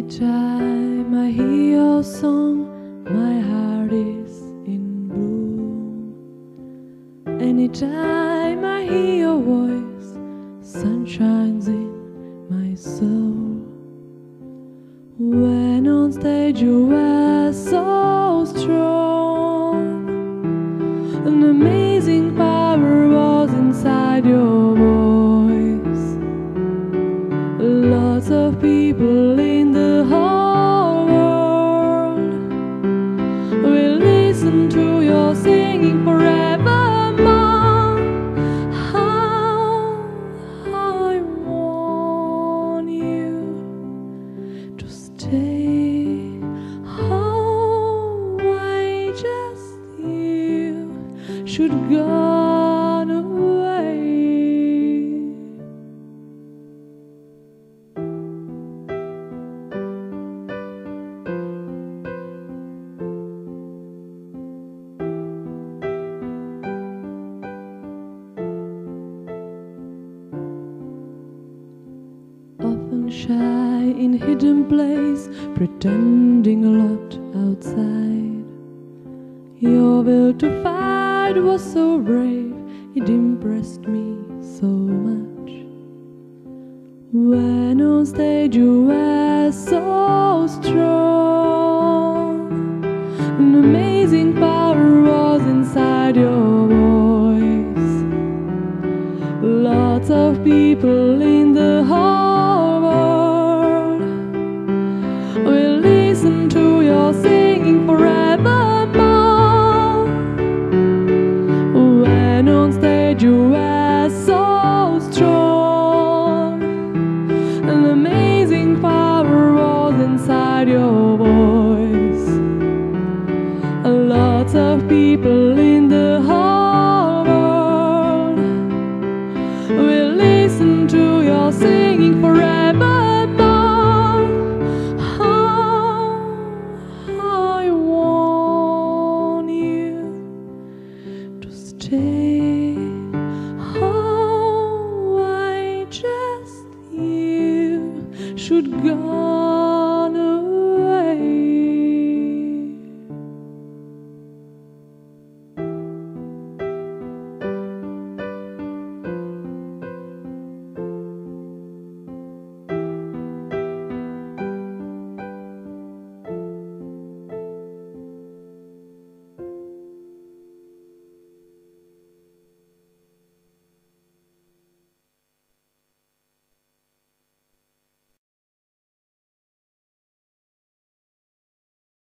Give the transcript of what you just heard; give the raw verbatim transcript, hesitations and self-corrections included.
Anytime I hear your song, my heart is in bloom. Anytime I hear your voice, sun shines in my soul. When on stage you were so strong, an amazing power was inside your voice. Lots of people in the whole world will listen to your singing forevermore. How I want you to stay. How I just you should go away. Often shy in hidden place, pretending a lot outside. Your will to fight was so brave, it impressed me so much. When on stage you were so strong, an amazing power was inside your voice. Lots of people in the whole world will listen to your singing forevermore. When on stage you were so strong, an amazing power was inside your voice. Lots of people in the whole world will listen to your singing forevermore. How I want you to stay. How I just you should go